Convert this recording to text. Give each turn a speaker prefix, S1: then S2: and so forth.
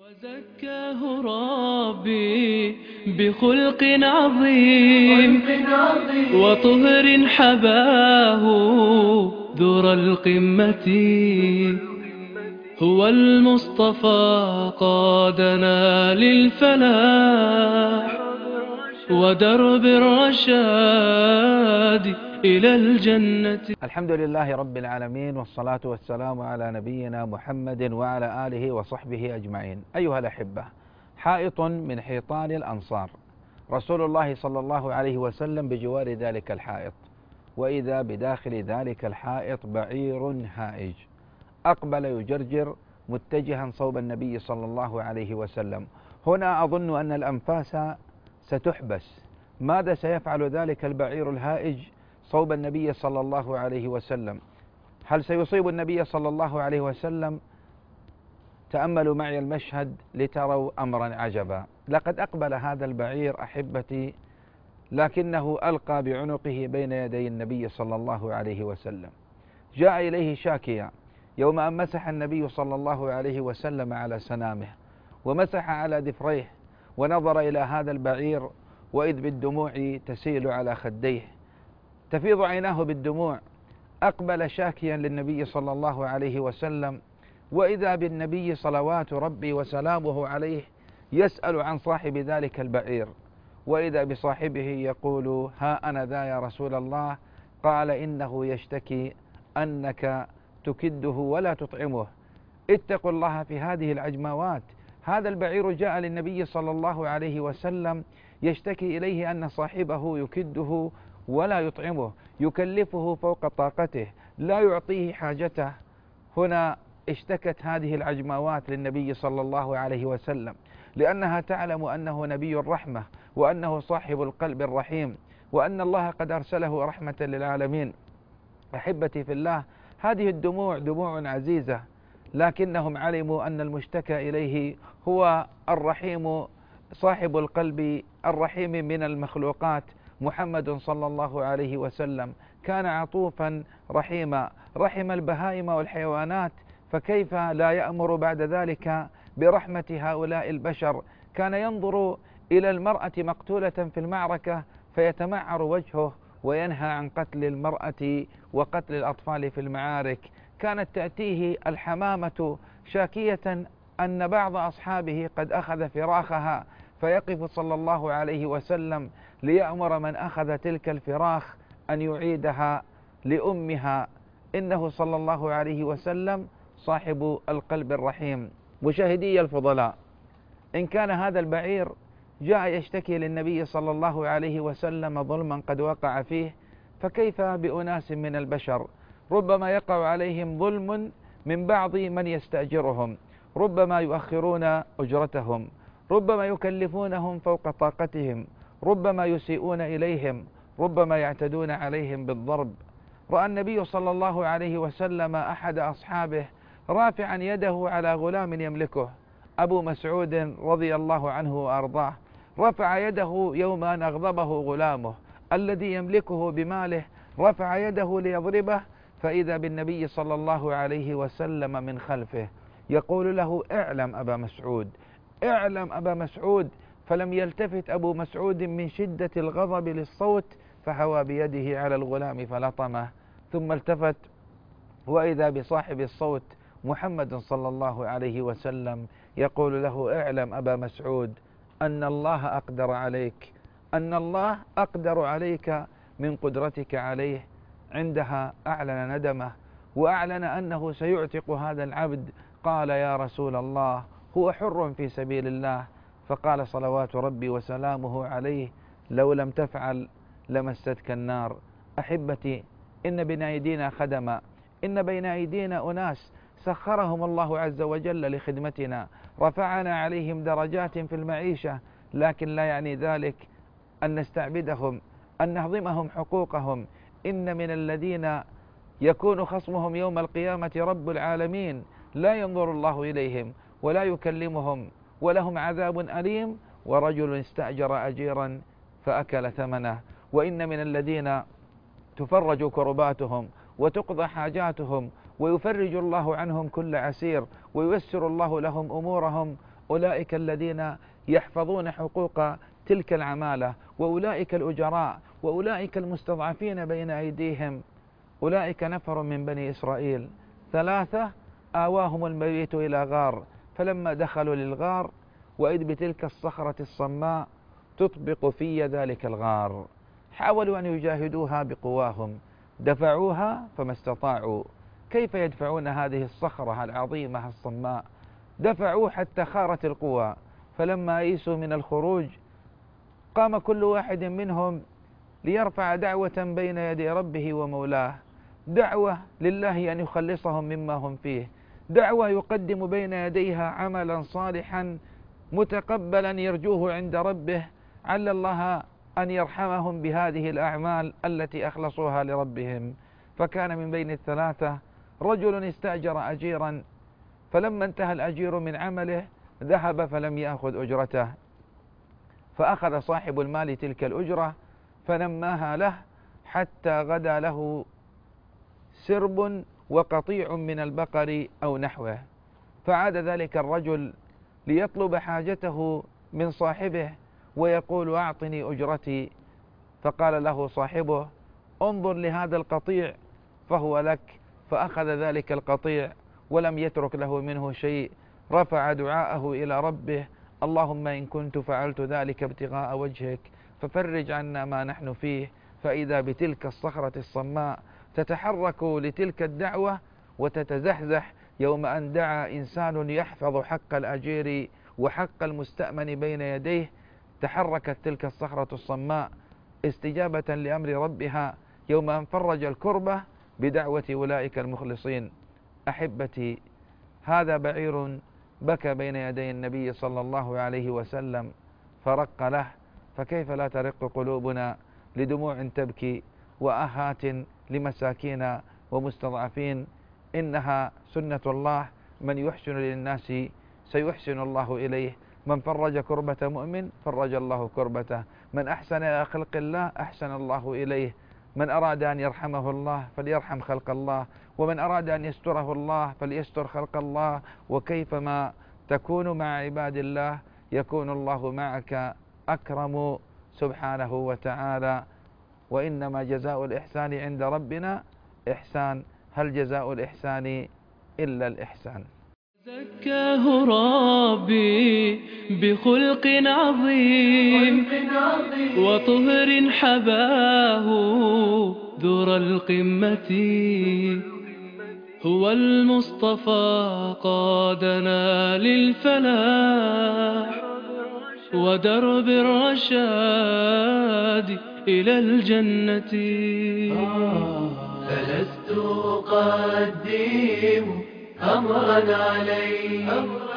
S1: وزكاه ربي بخلق عظيم وطهر حباه ذر القمة. هو المصطفى قادنا للفلاح ودرب الرشاد إلى الجنة.
S2: الحمد لله رب العالمين، والصلاة والسلام على نبينا محمد وعلى آله وصحبه أجمعين. أيها الأحبة، حائط من حيطان الأنصار، رسول الله صلى الله عليه وسلم بجوار ذلك الحائط، وإذا بداخل ذلك الحائط بعير هائج أقبل يجرجر متجها صوب النبي صلى الله عليه وسلم. هنا أظن أن الأنفاس ستحبس. ماذا سيفعل ذلك البعير الهائج صوب النبي صلى الله عليه وسلم؟ هل سيصيب النبي صلى الله عليه وسلم؟ تأملوا معي المشهد لتروا أمرا عجبا. لقد أقبل هذا البعير أحبتي، لكنه ألقى بعنقه بين يدي النبي صلى الله عليه وسلم. جاء إليه شاكيا يوم أن مسح النبي صلى الله عليه وسلم على سنامه ومسح على دفريه ونظر إلى هذا البعير، وإذ بالدموع تسيل على خديه، تفيض عيناه بالدموع. أقبل شاكيا للنبي صلى الله عليه وسلم، وإذا بالنبي صلوات ربي وسلامه عليه يسأل عن صاحب ذلك البعير، وإذا بصاحبه يقول: ها أنا ذا يا رسول الله. قال: إنه يشتكي أنك تكده ولا تطعمه، اتقوا الله في هذه العجموات. هذا البعير جاء للنبي صلى الله عليه وسلم يشتكي إليه أن صاحبه يكده ولا يطعمه، يكلفه فوق طاقته، لا يعطيه حاجته. هنا اشتكت هذه العجموات للنبي صلى الله عليه وسلم، لأنها تعلم أنه نبي الرحمة، وأنه صاحب القلب الرحيم، وأن الله قد أرسله رحمة للعالمين. أحبتي في الله، هذه الدموع دموع عزيزة، لكنهم علموا أن المشتكى إليه هو الرحيم صاحب القلب الرحيم من المخلوقات، محمد صلى الله عليه وسلم. كان عطوفا رحيما، رحم البهائم والحيوانات، فكيف لا يأمر بعد ذلك برحمة هؤلاء البشر؟ كان ينظر إلى المرأة مقتولة في المعركة فيتمعر وجهه، وينهى عن قتل المرأة وقتل الأطفال في المعارك. كانت تأتيه الحمامة شاكية أن بعض أصحابه قد أخذ فراخها، فيقف صلى الله عليه وسلم ليأمر من أخذ تلك الفراخ أن يعيدها لأمها. إنه صلى الله عليه وسلم صاحب القلب الرحيم. مشاهدي الفضلاء، إن كان هذا البعير جاء يشتكي للنبي صلى الله عليه وسلم ظلما قد وقع فيه، فكيف بأناس من البشر؟ ربما يقع عليهم ظلم من بعض من يستأجرهم، ربما يؤخرون أجرتهم، ربما يكلفونهم فوق طاقتهم، ربما يسيئون إليهم، ربما يعتدون عليهم بالضرب. رأى النبي صلى الله عليه وسلم أحد أصحابه رافعا يده على غلام يملكه، أبو مسعود رضي الله عنه وأرضاه، رفع يده يوم أن أغضبه غلامه الذي يملكه بماله، رفع يده ليضربه، فإذا بالنبي صلى الله عليه وسلم من خلفه يقول له: اعلم أبا مسعود، اعلم أبا مسعود. فلم يلتفت أبو مسعود من شدة الغضب للصوت، فهوى بيده على الغلام فلطمه، ثم التفت وإذا بصاحب الصوت محمد صلى الله عليه وسلم يقول له: اعلم أبا مسعود أن الله أقدر عليك، أن الله أقدر عليك من قدرتك عليه. عندها أعلن ندمه، وأعلن أنه سيعتق هذا العبد. قال: يا رسول الله، هو حر في سبيل الله. فقال صلوات ربي وسلامه عليه: لو لم تفعل لمستك النار. أحبتي، إن بين أيدينا خدما، إن بين أيدينا أناس سخرهم الله عز وجل لخدمتنا، رفعنا عليهم درجات في المعيشة، لكن لا يعني ذلك أن نستعبدهم، أن نهضمهم حقوقهم. إن من الذين يكون خصمهم يوم القيامة رب العالمين، لا ينظر الله إليهم ولا يكلمهم، ولهم عذاب أليم. ورجل استأجر أجيرا فأكل ثمنه. وإن من الذين تفرج كرباتهم وتقضى حاجاتهم ويفرج الله عنهم كل عسير وييسر الله لهم أمورهم، أولئك الذين يحفظون حقوق تلك العمالة، وأولئك الأجراء، وأولئك المستضعفين بين أيديهم. أولئك نفر من بني إسرائيل 3 آواهم المبيت إلى غار، فلما دخلوا للغار وإذ بتلك الصخرة الصماء تطبق في ذلك الغار، حاولوا أن يجاهدوها بقواهم، دفعوها فما استطاعوا. كيف يدفعون هذه الصخرة العظيمة الصماء؟ دفعوا حتى خارت القوى، فلما أيسوا من الخروج قام كل واحد منهم ليرفع دعوة بين يدي ربه ومولاه، دعوة لله أن يخلصهم مما هم فيه، دعوة يقدم بين يديها عملا صالحا متقبلا يرجوه عند ربه، عل الله أن يرحمهم بهذه الأعمال التي أخلصوها لربهم. فكان من بين ال3 رجل استأجر أجيرا، فلما انتهى الأجير من عمله ذهب فلم يأخذ أجرته، فأخذ صاحب المال تلك الأجرة فنماها له حتى غدا له سرب وقطيع من البقر أو نحوه. فعاد ذلك الرجل ليطلب حاجته من صاحبه ويقول أعطني أجرتي، فقال له صاحبه انظر لهذا القطيع فهو لك، فأخذ ذلك القطيع ولم يترك له منه شيء، رفع دعاءه إلى ربه: اللهم إن كنت فعلت ذلك ابتغاء وجهك ففرج عنا ما نحن فيه. فإذا بتلك الصخرة الصماء تتحرك لتلك الدعوة وتتزحزح يوم أن دعا إنسان يحفظ حق الأجير وحق المستأمن بين يديه، تحركت تلك الصخرة الصماء استجابة لأمر ربها يوم أن فرج الكربة بدعوة أولئك المخلصين. أحبتي، هذا بعير بكى بين يدي النبي صلى الله عليه وسلم فرق له، فكيف لا ترق قلوبنا لدموع تبكي وآهات لمساكين ومستضعفين؟ إنها سنة الله، من يحسن للناس سيحسن الله إليه، من فرج كربة مؤمن فرج الله كربته، من أحسن إلى خلق الله أحسن الله إليه، من أراد أن يرحمه الله فليرحم خلق الله، ومن أراد أن يستره الله فليستر خلق الله. وكيفما تكون مع عباد الله يكون الله معك أكرم سبحانه وتعالى. وإنما جزاء الإحسان عند ربنا إحسان، هل جزاء الإحسان إلا الإحسان؟
S1: زكاه ربي بخلق عظيم وطهر حباه ذر القمة، هو المصطفى قادنا للفلاح ودرب الرشاد إلى الجنة.
S3: فلست أقدم أمرا عليه